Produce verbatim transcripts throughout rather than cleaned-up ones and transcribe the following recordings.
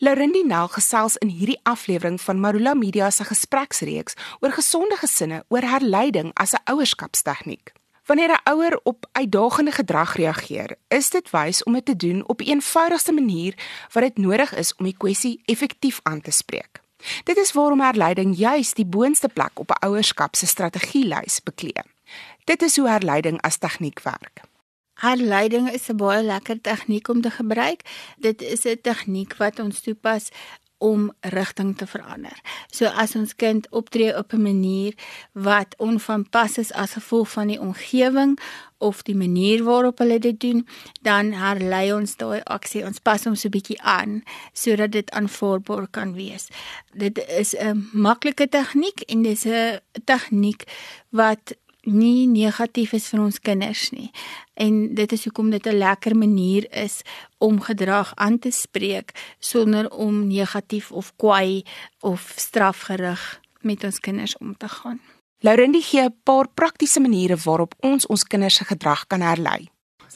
Laurindie Nel gesels in hierdie aflewering van Marula Media se gespreksreeks oor gesonde gesinne oor herleiding as 'n ouerskapstegniek. Wanneer 'n ouer op uitdagende gedrag reageer, is dit wys om dit te doen op die eenvoudigste manier wat dit nodig is om die kwessie effektief aan te spreek. Dit is waarom herleiding juis die boonste plek op 'n ouerskap se strategielys beklee. Dit is hoe herleiding as tegniek werk. Herleiding is 'n baie lekker tegniek om te gebruik. Dit is 'n tegniek wat ons toepas om rigting te verander. So as ons kind optree op 'n manier wat onvanpas is as gevolg van die omgewing of die manier waarop hulle dit doen, dan herlei ons daai aksie. Ons pas hom so 'n bietjie aan sodat dit aanvaarbaar kan wees. Dit is 'n maklike tegniek en dis 'n tegniek wat nie negatief is vir ons kinders nie. En dit is hoekom dit 'n lekker manier is om gedrag aan te spreek sonder om negatief of kwaai of strafgerig met ons kinders om te gaan. Laurindie gee 'n paar praktiese maniere waarop ons ons kinders se gedrag kan herlei.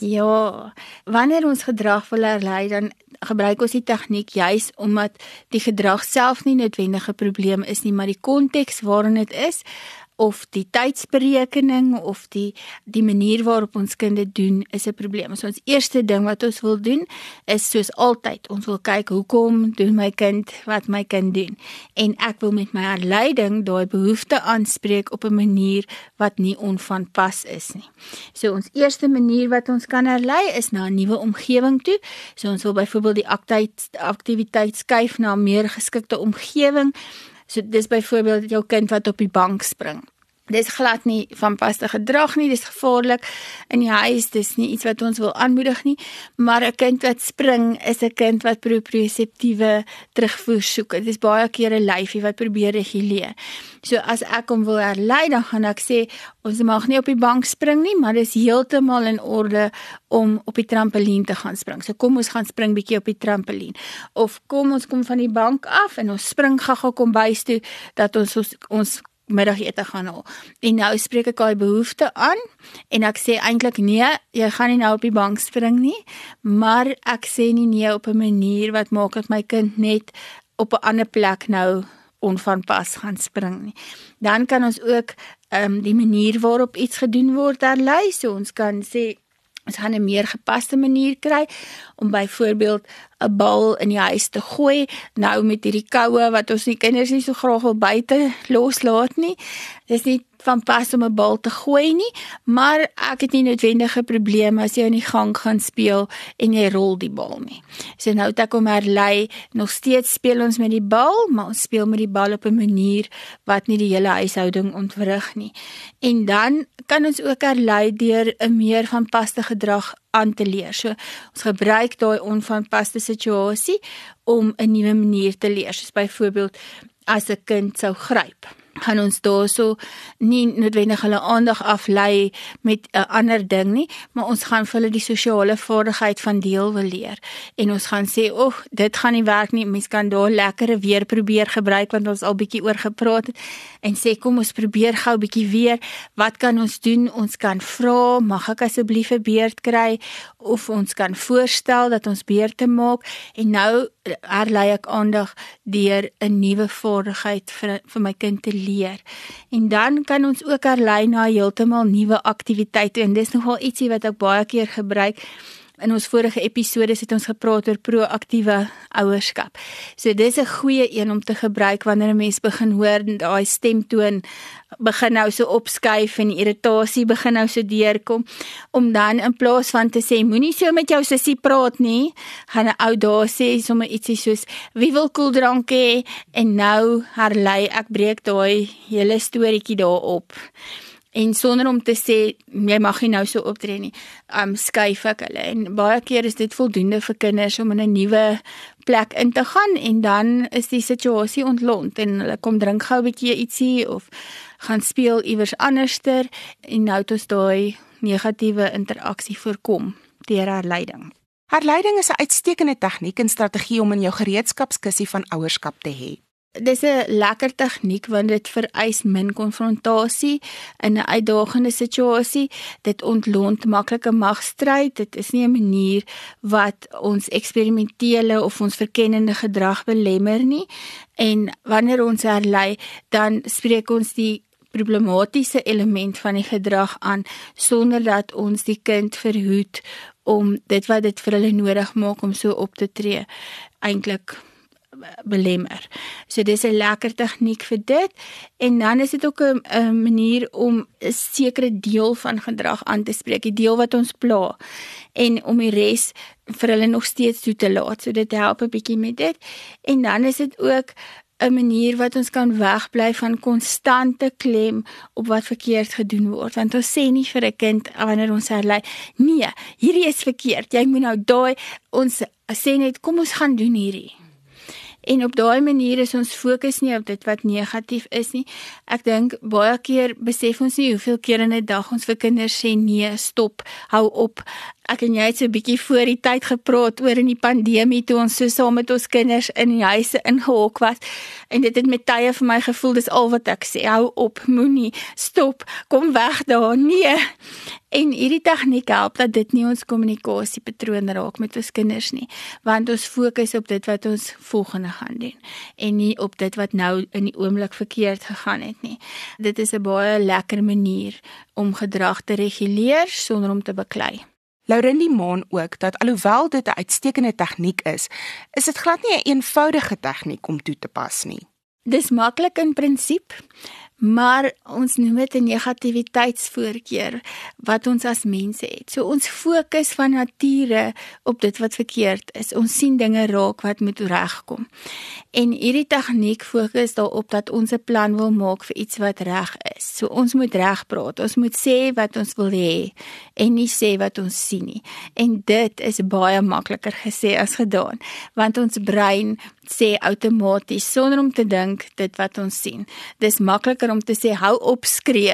Ja, wanneer ons gedrag wil herlei, dan gebruik ons die tegniek juis omdat die gedrag self nie noodwendig 'n probleem is nie, maar die konteks waarin dit is, of die tydsberekening of die die manier waarop ons kind dit doen is 'n probleem. So ons eerste ding wat ons wil doen is soos altyd, ons wil kyk hoekom doen my kind wat my kind doen. En ek wil met my herleiding daai behoefte aanspreek op 'n manier wat nie onvanpas is nie. So ons eerste manier wat ons kan herlei is na 'n nuwe omgewing toe. So ons wil byvoorbeeld die aktiwiteit aktiwiteit skuif na 'n meer geskikte omgewing. So dis byvoorbeeld jou kind wat op die bank spring. Dis glad nie van paste gedrag nie, dis gevaarlik in die huis, dis nie iets wat ons wil aanmoedig nie, maar 'n kind wat spring is 'n kind wat proprioseptiewe terugvoer soek. Dit is baie keer 'n lyfie wat probeer reguleer. So as ek hom wil herlei, dan gaan ek sê, ons mag nie op die bank spring nie, maar dis heeltemal in orde om op die trampolien te gaan spring. So kom ons gaan spring bietjie op die trampolien. Of kom ons kom van die bank af en ons spring gaga kom bys toe, dat ons ons, ons middagete gaan haal. En nou spreek ek daai behoefte aan en ek sê eintlik nee, jy gaan nie nou op die bank spring nie, maar ek sê nie nee op 'n manier wat maak dat my kind net op 'n ander plek nou onvanpas gaan spring nie. Dan kan ons ook um, die manier waarop iets gedoen word herlei. So ons kan sê ons gaan 'n meer gepaste manier kry om byvoorbeeld 'n bal in die huis te gooi. Nou met hierdie koue wat ons die kinders nie so graag wil buite loslaat nie. Dis nie van pas om 'n bal te gooi nie, maar ek het nie noodwendige probleme as jy in die gang gaan speel en jy rol die bal nie. So nou het ek hom herlei, nog steeds speel ons met die bal, maar ons speel met die bal op 'n manier wat nie die hele huishouding ontwrig nie. En dan kan ons ook herlei deur 'n meer van paste gedrag aan te leer. So ons gebruik daai onvanpaste situasie om 'n nuwe manier te leer. Soos byvoorbeeld as 'n kind sou gryp, gaan ons daarso nie noodwendig hulle aandag aflei met 'n ander ding nie, maar ons gaan vir hulle die sosiale vaardigheid van deel wil leer. En ons gaan sê, "Ag, dit gaan nie werk nie. Mens kan daar lekkere weer probeer gebruik want ons al bietjie oor gepraat het." En sê, "Kom ons probeer gou bietjie weer. Wat kan ons doen? Ons kan vra, mag ek asseblief 'n beurt kry?" Of ons kan voorstel dat ons beurte maak. En nou herlei ek aandag deur 'n nuwe vaardigheid vir vir my kind te leer. En dan kan ons ook herlei na heeltemal nuwe aktiwiteite en dis nogal ietsie wat ek baie keer gebruik. In ons vorige episodes het ons gepraat oor proaktiewe ouerskap. So dis 'n goeie een om te gebruik wanneer 'n mens begin hoor daai stemtoon begin nou so opskuif en die irritasie begin nou so deurkom, om dan in plaas van te sê moenie so met jou sussie praat nie, gaan 'n ou daar sê sommer ietsie soos wie wil koeldrank hê, en nou herlei ek breek daai hele storieetjie daarop. En sonder om te sê, jy mag nie nou so optree nie, um, skuif ek hulle. En baie keer is dit voldoende vir kinders om in 'n nuwe plek in te gaan, en dan is die situasie ontlont, en hulle kom drink gou 'n bietjie ietsie, of gaan speel iewers anderster, en nou het ons daai negatiewe interaksie voorkom deur herleiding. Herleiding is 'n uitstekende tegniek en strategie om in jou gereedskapskissie van ouerskap te hê. dis 'n lekker tegniek want dit vereis min konfrontasie in 'n uitdagende situasie. Dit ontlont maklike magstryd. Dit is nie 'n manier wat ons eksperimentele of ons verkennende gedrag belemmer nie. En wanneer ons herlei, dan spreek ons die problematiese element van die gedrag aan sonder dat ons die kind verhoed om dit wat dit vir hulle nodig maak om so op te tree eintlik belemmer. So dis 'n lekker tegniek vir dit en dan is dit ook 'n 'n manier om 'n sekere deel van gedrag aan te spreek, die deel wat ons pla en om die res vir hulle nog steeds toe te laat. So dit help 'n bietjie met dit en dan is dit ook 'n manier wat ons kan wegbly van konstante klem op wat verkeerd gedoen word. Want ons sê nie vir 'n kind wanneer ons herlei, nee, hierdie is verkeerd, jy moet nou daai, ons sê net, kom ons gaan doen hierdie. En op daai manier is ons fokus nie op dit wat negatief is nie. Ek dink baie keer besef ons nie hoeveel keer in 'n dag ons vir kinders sê nee, stop, hou op. Ek en jy het so 'n bietjie voor die tyd gepraat oor in die pandemie toe ons so saam met ons kinders in die huise ingehok was en dit het met tye vir my gevoel dis al wat ek sê, hou op, moenie, stop, kom weg daar, nee. En hierdie tegniek help dat dit nie ons kommunikasiepatroon raak met ons kinders nie, want ons fokus op dit wat ons volgende gaan doen en nie op dit wat nou in die oomblik verkeerd gegaan het nie. Dit is 'n baie lekker manier om gedrag te reguleer sonder om te beklei. Laurindie maan ook dat alhoewel dit 'n uitstekende tegniek is, is dit glad nie 'n eenvoudige tegniek om toe te pas nie. Dis maklik in prinsip, maar ons noem dit 'n negativiteitsvoorkeur wat ons as mense het. So ons fokus van nature op dit wat verkeerd is. Ons sien dinge raak wat moet regkom. En hierdie tegniek fokus daarop dat ons 'n plan wil maak vir iets wat reg is. So ons moet reg praat. Ons moet sê wat ons wil hê en nie sê wat ons sien nie. En dit is baie makliker gesê as gedaan, want ons brein sê outomaties sonder om te dink dit wat ons sien. Dis makliker om te sê hou op skree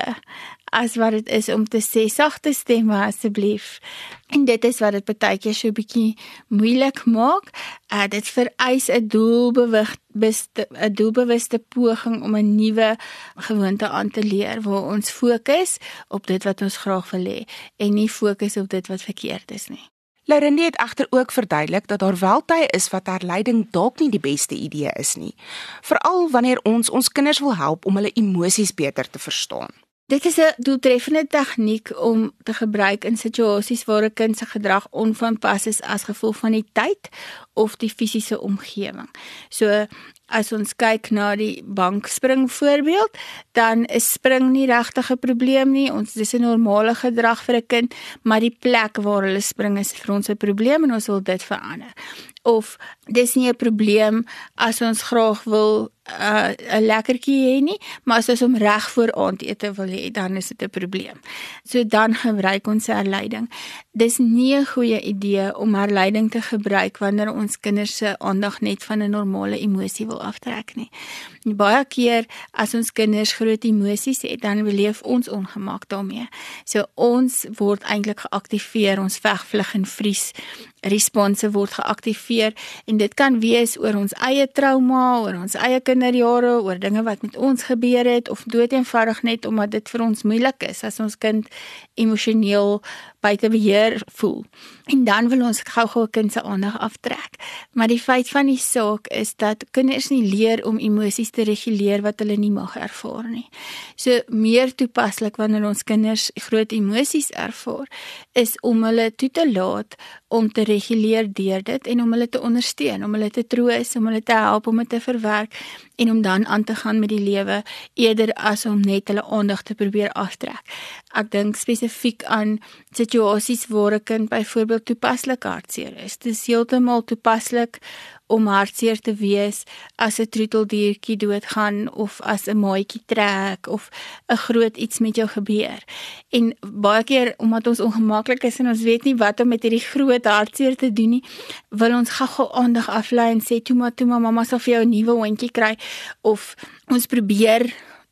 as wat dit is om te sê sagte stemme asseblief. En dit is wat dit baie keer so 'n bietjie moeilik maak. Uh, dit vereis 'n doelbewuste 'n doelbewuste poging om 'n nuwe gewoonte aan te leer waar ons fokus op dit wat ons graag wil hê en nie fokus op dit wat verkeerd is nie. Laurindie het egter ook verduidelik dat daar wel tye is wat herleiding dalk nie die beste idee is nie, veral wanneer ons ons kinders wil help om hulle emosies beter te verstaan. Dit is 'n doeltreffende tegniek om te gebruik in situasies waar 'n kind se gedrag onvanpas is as gevolg van die tyd of die fisiese omgewing. So as ons kyk na die bankspring voorbeeld, dan is spring nie regtig 'n probleem nie. Ons dis 'n normale gedrag vir 'n kind, maar die plek waar hulle spring is vir ons 'n probleem en ons wil dit verander. Of dis nie 'n probleem as ons graag wil 'n uh, lekkertjie hê nie, maar as ons hom reg voor aandete wil hê, dan is dit 'n probleem. So dan gebruik ons herleiding. Dis nie 'n goeie idee om herleiding te gebruik wanneer ons kinders se aandag net van 'n normale emosie wil aftrek nie. Baie keer as ons kinders groot emosies het, dan beleef ons ongemak daarmee. So ons word eintlik geaktiveer, ons veg, vlug en vries response word geaktiveer en dit kan wees oor ons eie trauma, oor ons eie kinderjare, oor dinge wat met ons gebeur het of doeteenvoudig net omdat dit vir ons moeilik is as ons kind emosioneel buite beheer voel. En dan wil ons gou-gou 'n kind se aandag aftrek. Maar die feit van die saak is dat kinders nie leer om emosies te reguleer wat hulle nie mag ervaar nie. So meer toepaslik wanneer ons kinders groot emosies ervaar, is om hulle toe te laat om te reguleer deur dit en om hulle te ondersteun, om hulle te troos, om hulle te help om dit te verwerk en om dan aan te gaan met die lewe eerder as om net hulle aandag te probeer aftrek. Ek dink spesifiek aan situasies waar 'n kind byvoorbeeld toepaslik hartseer is. Dit is heeltemal toepaslik om hartseer te wees as 'n troeteldiertjie doodgaan of as 'n maatjie trek of 'n groot iets met jou gebeur. En baie keer omdat ons ongemaklik is en ons weet nie wat om met hierdie groot hartseer te doen nie, wil ons gou-gou aandag aflei en sê toe maar toe maar mamma sal vir jou 'n nuwe hondjie kry of ons probeer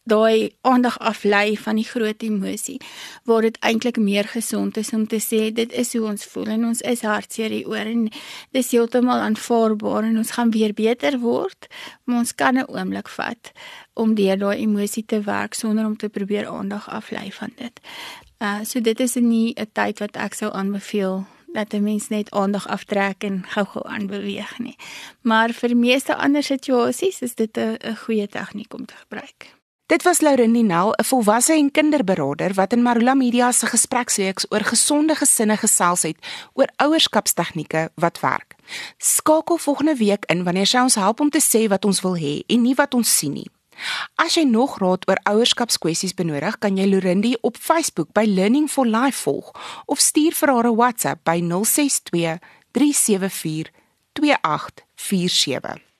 daai aandag aflei van die groot emosie, waar dit eintlik meer gesond is om te sê, dit is hoe ons voel en ons is hartseer hieroor en dis heeltemal aanvaarbaar en ons gaan weer beter word, maar ons kan 'n oomblik vat om deur daai emosie te werk sonder om te probeer aandag aflei van dit. Uh, so dit is nie 'n tyd wat ek sou aanbeveel dat 'n mens net aandag aftrek en gou-gou aanbeweeg nie. Maar vir meeste ander situasies is dit 'n 'n goeie tegniek om te gebruik. Dit was Laurindie Nel, 'n volwasse en kinderberader wat in Marula Media se gespreksreeks oor gesonde gesinne gesels het oor ouerskapstegnieke wat werk. Skakel volgende week in wanneer sy ons help om te sê wat ons wil hê en nie wat ons sien nie. As jy nog raad oor ouerskapskwessies benodig, kan jy Laurindie op Facebook by Learning for Life volg of stuur vir haar 'n WhatsApp by nul ses twee, drie sewe vier, twee agt vier sewe.